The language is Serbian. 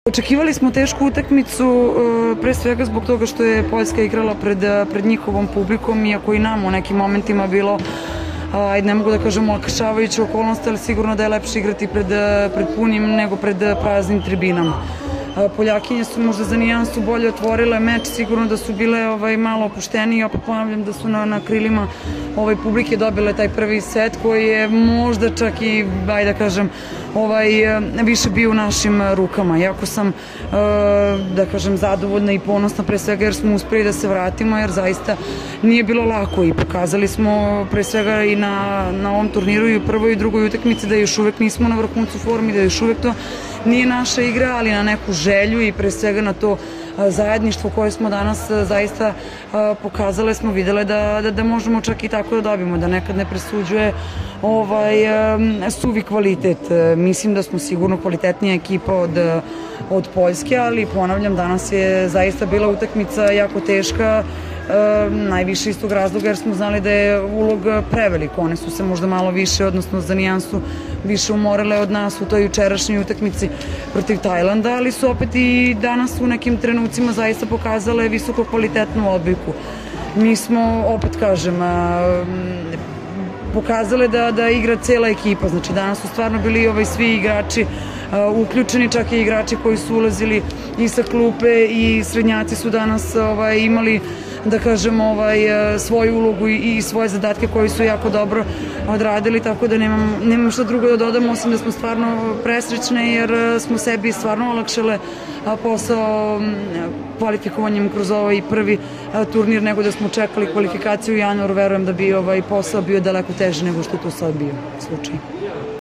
Očekivali smo tešku utakmicu, pre svega zbog toga što je Poljska igrala pred njihovom publikom, iako i nam u nekim momentima bilo, ne mogu da kažem olakšavajuće okolnosti, ali sigurno da je lepše igrati pred punim nego pred praznim tribinama. Poljakinje su možda za nijansu bolje otvorile meč, sigurno da su bile malo opuštenije, opet ponavljam da su na krilima publike dobile taj prvi set koji je možda čak i, da kažem, više bio u našim rukama. Jako sam, da kažem, zadovoljna i ponosna pre svega jer smo uspeli da se vratimo, jer zaista nije bilo lako i pokazali smo pre svega i na ovom turniru i u prvoj i drugoj utakmici da još uvek nismo na vrhuncu formi, da još uvek to nije naša igra, ali na neku želju i pre svega na to zajedništvo koje smo danas zaista pokazale smo, videle da možemo čak i tako da dobijemo, da nekad ne presuđuje suvi kvalitet. Mislim da smo sigurno kvalitetnija ekipa od Poljske, ali ponavljam, danas je zaista bila utakmica jako teška, najviše iz tog razloga jer smo znali da je ulog prevelik. One su se možda malo više, odnosno za nijansu više umorale od nas u toj jučerašnjoj utakmici protiv Tajlanda, ali su opet i danas u nekim trenucima zaista pokazale visoko kvalitetnu odbojku. Mi smo, opet kažem, pokazale da igra cela ekipa, znači danas su stvarno bili svi igrači uključeni, čak i igrači koji su ulazili i sa klupe i srednjaci su danas imali, da kažem, svoju ulogu i svoje zadatke koji su jako dobro odradili, tako da nemam šta drugo da dodam, osim da smo stvarno presrećne jer smo sebi stvarno olakšale posao kvalifikovanjem kroz ovaj prvi turnir nego da smo čekali kvalifikaciju u januaru. Verujem da bi posao bio daleko teži nego što je to sad bio slučaj.